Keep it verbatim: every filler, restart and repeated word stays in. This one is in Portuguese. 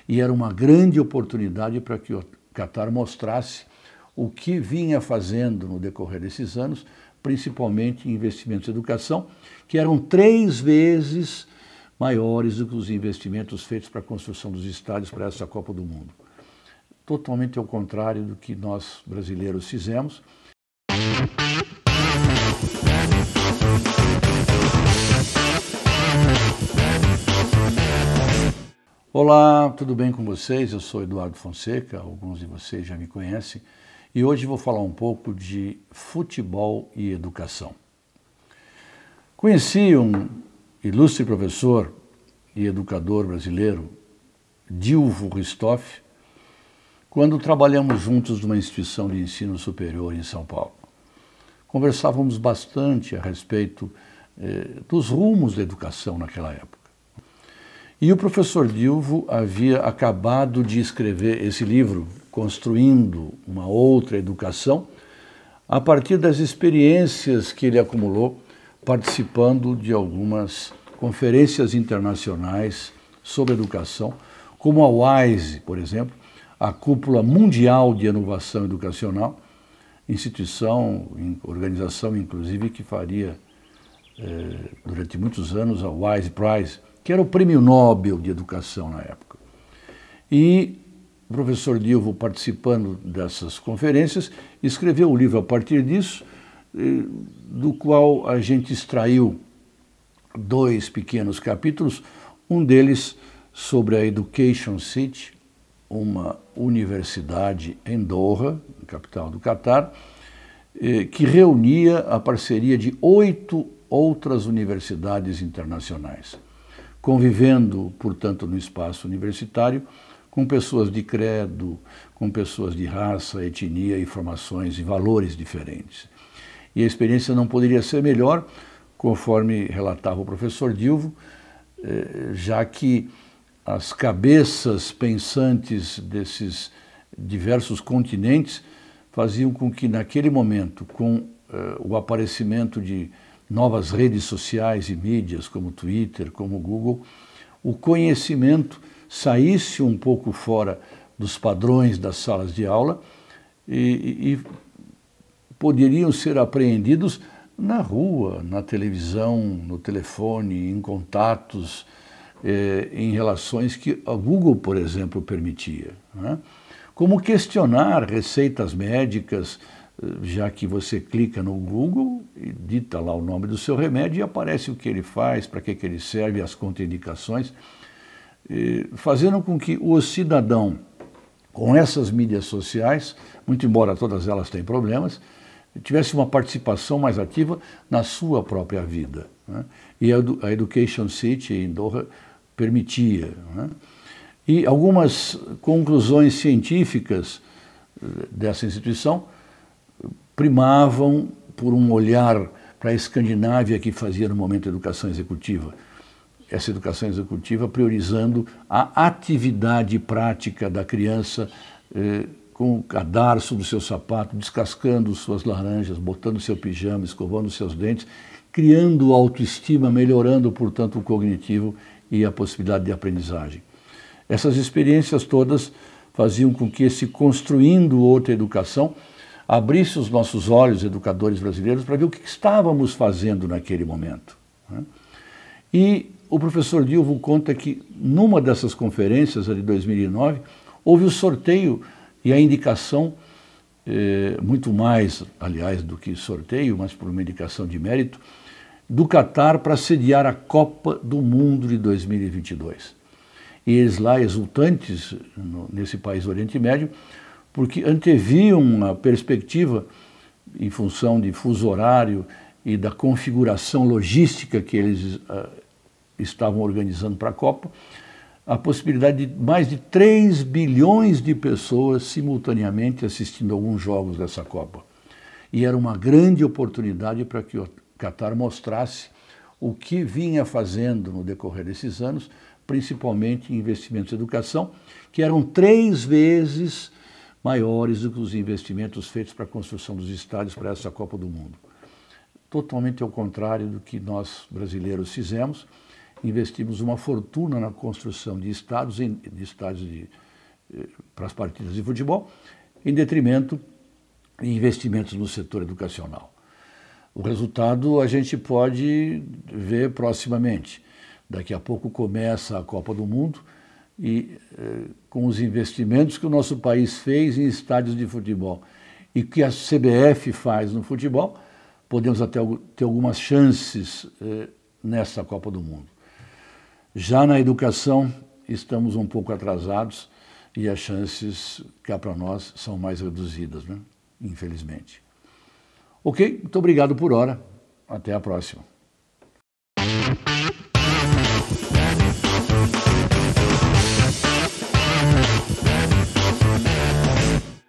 E era uma grande oportunidade para que o Catar mostrasse o que vinha fazendo no decorrer desses anos, principalmente em investimentos em educação, que eram três vezes maiores do que os investimentos feitos para a construção dos estádios para essa Copa do Mundo. Totalmente ao contrário do que nós brasileiros fizemos. Olá, tudo bem com vocês? Eu sou Eduardo Fonseca, alguns de vocês já me conhecem, e hoje vou falar um pouco de futebol e educação. Conheci um ilustre professor e educador brasileiro, Dilvo Ristoff, quando trabalhamos juntos numa instituição de ensino superior em São Paulo. Conversávamos bastante a respeito eh, dos rumos da educação naquela época. E o professor Dilvo havia acabado de escrever esse livro, Construindo uma Outra Educação, a partir das experiências que ele acumulou participando de algumas conferências internacionais sobre educação, como a WISE, por exemplo, a Cúpula Mundial de Inovação Educacional, instituição, organização, inclusive, que faria, eh, durante muitos anos, a WISE Prize, que era o Prêmio Nobel de Educação na época. E o professor Dilvo, participando dessas conferências, escreveu o livro a partir disso, do qual a gente extraiu dois pequenos capítulos, um deles sobre a Education City, uma universidade em Doha, capital do Catar, que reunia a parceria de oito outras universidades internacionais, convivendo, portanto, no espaço universitário, com pessoas de credo, com pessoas de raça, etnia e formações e valores diferentes. E a experiência não poderia ser melhor, conforme relatava o professor Dilvo, já que as cabeças pensantes desses diversos continentes faziam com que, naquele momento, com o aparecimento de novas redes sociais e mídias, como Twitter, como Google, o conhecimento saísse um pouco fora dos padrões das salas de aula e, e poderiam ser apreendidos na rua, na televisão, no telefone, em contatos, eh, em relações que a Google, por exemplo, permitia, né? Como questionar receitas médicas, já que você clica no Google e dita lá o nome do seu remédio e aparece o que ele faz, para que, que ele serve, as contraindicações, fazendo com que o cidadão, com essas mídias sociais, muito embora todas elas tenham problemas, tivesse uma participação mais ativa na sua própria vida, né? E a Education City em Doha permitia, né? E algumas conclusões científicas dessa instituição primavam por um olhar para a Escandinávia que fazia no momento a educação executiva. Essa educação executiva priorizando a atividade prática da criança, eh, com o cadarço do seu sapato, descascando suas laranjas, botando seu pijama, escovando seus dentes, criando autoestima, melhorando, portanto, o cognitivo e a possibilidade de aprendizagem. Essas experiências todas faziam com que esse Construindo Outra Educação abrisse os nossos olhos, educadores brasileiros, para ver o que estávamos fazendo naquele momento, né? E o professor Dilvo conta que numa dessas conferências, a de dois mil e nove, houve o sorteio e a indicação, eh, muito mais, aliás, do que sorteio, mas por uma indicação de mérito, do Catar para sediar a Copa do Mundo de dois mil e vinte e dois. E eles lá, exultantes, no, nesse país do Oriente Médio, porque anteviam a perspectiva, em função de fuso horário e da configuração logística que eles uh, estavam organizando para a Copa, a possibilidade de mais de três bilhões de pessoas simultaneamente assistindo a alguns jogos dessa Copa. E era uma grande oportunidade para que o Catar mostrasse o que vinha fazendo no decorrer desses anos, principalmente em investimentos em educação, que eram três vezes maiores do que os investimentos feitos para a construção dos estádios para essa Copa do Mundo. Totalmente ao contrário do que nós brasileiros fizemos, investimos uma fortuna na construção de estádios, de estádios de, para as partidas de futebol, em detrimento de investimentos no setor educacional. O resultado a gente pode ver proximamente. Daqui a pouco começa a Copa do Mundo e eh, com os investimentos que o nosso país fez em estádios de futebol e que a C B F faz no futebol, podemos até ter algumas chances eh, nessa Copa do Mundo. Já na educação, estamos um pouco atrasados e as chances cá para nós são mais reduzidas, né? Infelizmente. Ok, muito obrigado por hora. Até a próxima.